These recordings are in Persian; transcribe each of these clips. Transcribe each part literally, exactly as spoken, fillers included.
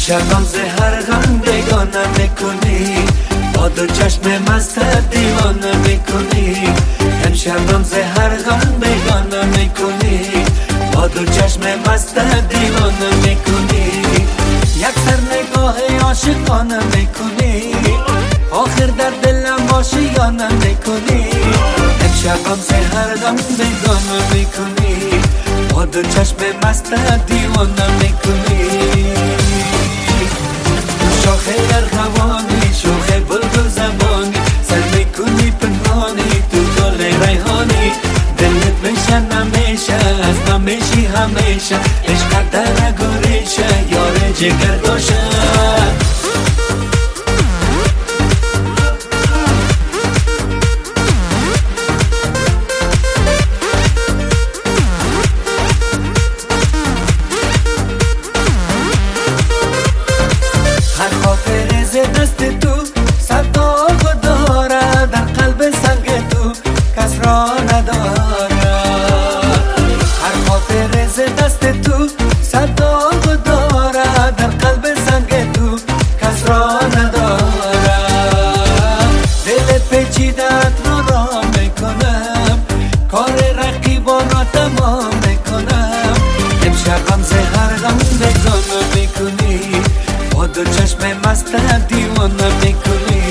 امشب ز هر غم بگانه میکنی، با دو چشم مست دیوانه میکنی. امشب ز هر غم بگانه میکنی، با دو چشم مست دیوانه میکنی. یک سر نگاه عاشقانه میکنی، آخر در دلم آشیانه میکنی. امشب ز هر غم بگانه میکنی، با دو چشم مست دیوانه میکنی. شاخ ارغوانی، شوخ بلبل زبانی، سر میکنی پنهانی تو گل ریحانی. دلت میشن همیشه از نمیشی همیشه، عشق در گریشه یار جگر داشه. دست تو صدا داره، در قلب سنگ تو کس را نداره. هر خاطر ز دست تو صدا داره، در قلب سنگ تو کس را نداره. دلت پیچیدت رو را میکنم، کار رقیبان را تمام میکنم. امشب ز هر غم بگانه میکنی، با دو چشم مست دیوانه میکنی.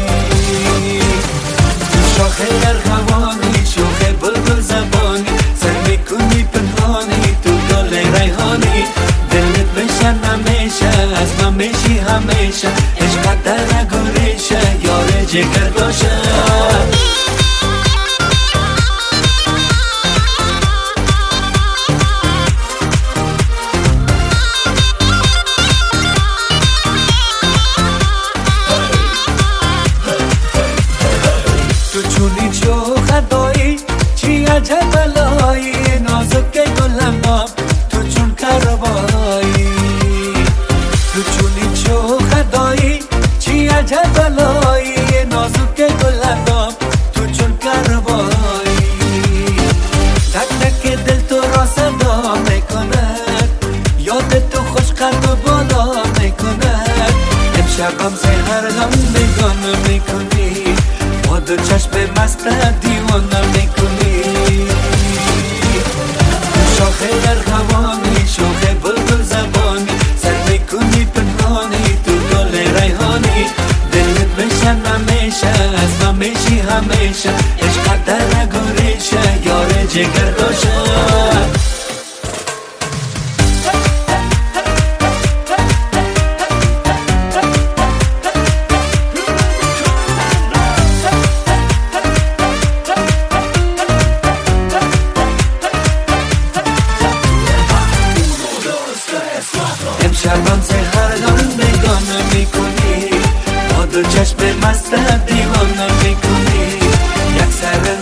شاخ ارغوانی، شوخ بلبل زبانی، سر میکنی پنهانی تو گل ریحانی. دلت میشن همیشه از نمیشی همیشه، عشق در گریشه یار جگر داشه. چونی جو خدایی چی عجب بلایی، نازک گلم تو چون کربایی. تو چونی جو خدایی چی عجب بلایی، نازک گلم تو چون کربایی. تک تک دل تو را صدا میکند، یاد تو خوش قلب بالا میکند. امشب ز هر غم بگانه میکنی، با دو چشم مست دیوانه میکنی. شاخ ارغوانی، شوخ بلبل زبانی، سر میکنی پنهانی تو گل ریحانی. دلت میشن همیشه از نمیشی همیشه، عشق در گریشه یار جگر داشه. امشب ز هر غم بگانه میکنی، با دو چشم مست دیوانه میکنی. یک سر